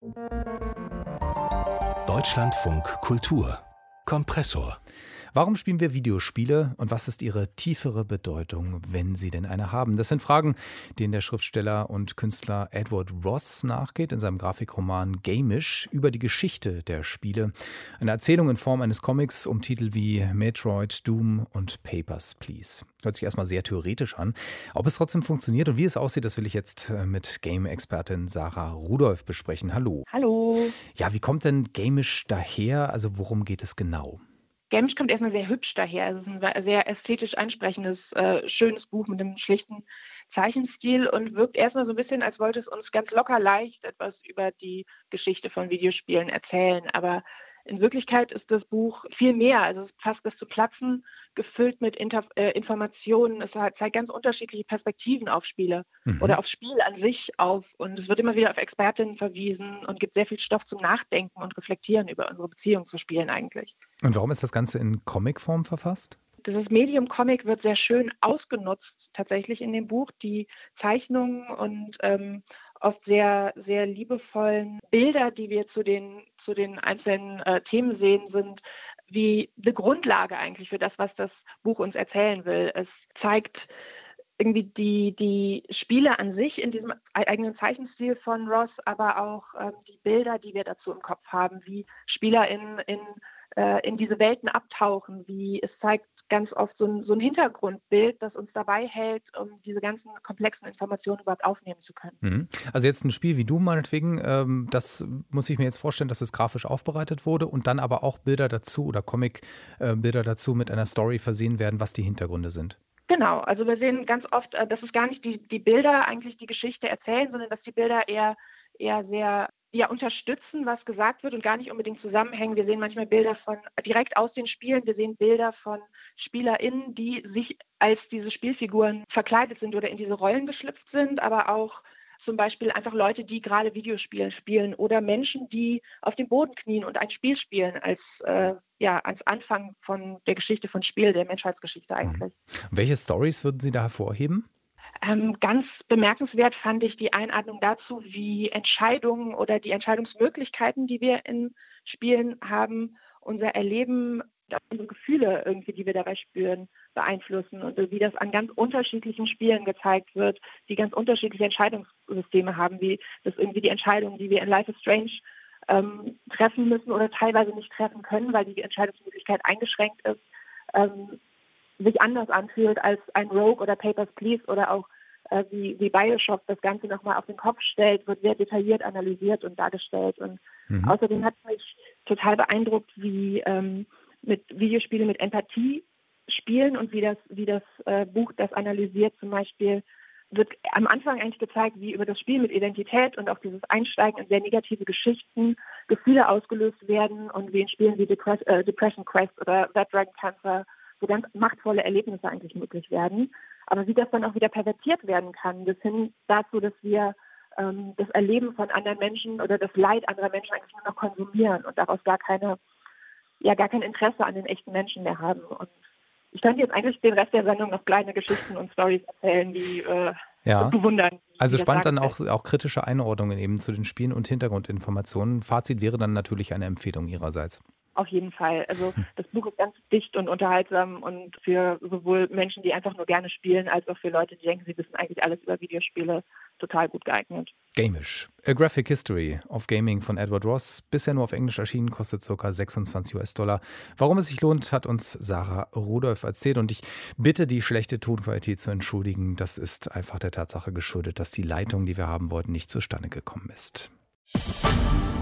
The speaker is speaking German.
Deutschlandfunk Kultur Kompressor. Warum spielen wir Videospiele und was ist ihre tiefere Bedeutung, wenn sie denn eine haben? Das sind Fragen, denen der Schriftsteller und Künstler Edward Ross nachgeht in seinem Grafikroman Gamish über die Geschichte der Spiele. Eine Erzählung in Form eines Comics um Titel wie Metroid, Doom und Papers, Please. Hört sich erstmal sehr theoretisch an. Ob es trotzdem funktioniert und wie es aussieht, das will ich jetzt mit Game-Expertin Sarah Rudolph besprechen. Hallo. Hallo. Ja, wie kommt denn Gamish daher? Also worum geht es genau? Gamish kommt erstmal sehr hübsch daher. Es ist ein sehr ästhetisch ansprechendes, schönes Buch mit einem schlichten Zeichenstil und wirkt erstmal so ein bisschen, als wollte es uns ganz locker leicht etwas über die Geschichte von Videospielen erzählen. Aber in Wirklichkeit ist das Buch viel mehr. Also es ist fast bis zu Platzen gefüllt mit Informationen. Es zeigt ganz unterschiedliche Perspektiven auf Spiele oder aufs Spiel an sich auf. Und es wird immer wieder auf Expertinnen verwiesen und gibt sehr viel Stoff zum Nachdenken und Reflektieren über unsere Beziehung zu Spielen eigentlich. Und warum ist das Ganze in Comicform verfasst? Dieses Medium Comic wird sehr schön ausgenutzt tatsächlich in dem Buch. Die Zeichnungen und oft sehr, sehr liebevollen Bilder, die wir zu den einzelnen Themen sehen, sind wie eine Grundlage eigentlich für das, was das Buch uns erzählen will. Es zeigt irgendwie die Spiele an sich in diesem eigenen Zeichenstil von Ross, aber auch die Bilder, die wir dazu im Kopf haben, wie Spieler in diese Welten abtauchen, wie es zeigt ganz oft so ein Hintergrundbild, das uns dabei hält, um diese ganzen komplexen Informationen überhaupt aufnehmen zu können. Also jetzt ein Spiel wie Doom meinetwegen, das muss ich mir jetzt vorstellen, dass es grafisch aufbereitet wurde und dann aber auch Bilder dazu oder Comic-Bilder dazu mit einer Story versehen werden, was die Hintergründe sind. Genau, also wir sehen ganz oft, dass es gar nicht die Bilder eigentlich die Geschichte erzählen, sondern dass die Bilder eher sehr unterstützen, was gesagt wird und gar nicht unbedingt zusammenhängen. Wir sehen manchmal Bilder direkt aus den Spielen, wir sehen Bilder von SpielerInnen, die sich als diese Spielfiguren verkleidet sind oder in diese Rollen geschlüpft sind, aber auch zum Beispiel einfach Leute, die gerade Videospiele spielen oder Menschen, die auf dem Boden knien und ein Spiel spielen als Anfang von der Geschichte von Spiel, der Menschheitsgeschichte eigentlich. Welche Stories würden Sie da hervorheben? Ganz bemerkenswert fand ich die Einordnung dazu, wie Entscheidungen oder die Entscheidungsmöglichkeiten, die wir in Spielen haben, unser Erleben, unsere Gefühle irgendwie, die wir dabei spüren, beeinflussen und wie das an ganz unterschiedlichen Spielen gezeigt wird, die ganz unterschiedliche Entscheidungssysteme haben, wie das irgendwie die Entscheidungen, die wir in Life is Strange treffen müssen oder teilweise nicht treffen können, weil die Entscheidungsmöglichkeit eingeschränkt ist, sich anders anfühlt als ein Rogue oder Papers, Please oder auch wie Bioshock das Ganze nochmal auf den Kopf stellt, wird sehr detailliert analysiert und dargestellt. Und außerdem hat mich total beeindruckt, wie mit Videospiele mit Empathie spielen und wie das Buch das analysiert. Zum Beispiel wird am Anfang eigentlich gezeigt, wie über das Spiel mit Identität und auch dieses Einsteigen in sehr negative Geschichten Gefühle ausgelöst werden und wie in Spielen wie Depression Quest oder Red Dragon Cancer so ganz machtvolle Erlebnisse eigentlich möglich werden. Aber wie das dann auch wieder pervertiert werden kann, bis hin dazu, dass wir das Erleben von anderen Menschen oder das Leid anderer Menschen eigentlich nur noch konsumieren und daraus gar kein Interesse an den echten Menschen mehr haben. Und ich könnte jetzt eigentlich den Rest der Sendung noch kleine Geschichten und Storys erzählen, die bewundern. Also spannend dann auch kritische Einordnungen eben zu den Spielen und Hintergrundinformationen. Fazit wäre dann natürlich eine Empfehlung Ihrerseits. Auf jeden Fall. Also das Buch ist ganz dicht und unterhaltsam und für sowohl Menschen, die einfach nur gerne spielen, als auch für Leute, die denken, sie wissen eigentlich alles über Videospiele, total gut geeignet. Gamish, A Graphic History of Gaming von Edward Ross. Bisher nur auf Englisch erschienen, kostet ca. 26 US-Dollar. Warum es sich lohnt, hat uns Sarah Rudolph erzählt. Und ich bitte, die schlechte Tonqualität zu entschuldigen. Das ist einfach der Tatsache geschuldet, dass die Leitung, die wir haben wollten, nicht zustande gekommen ist.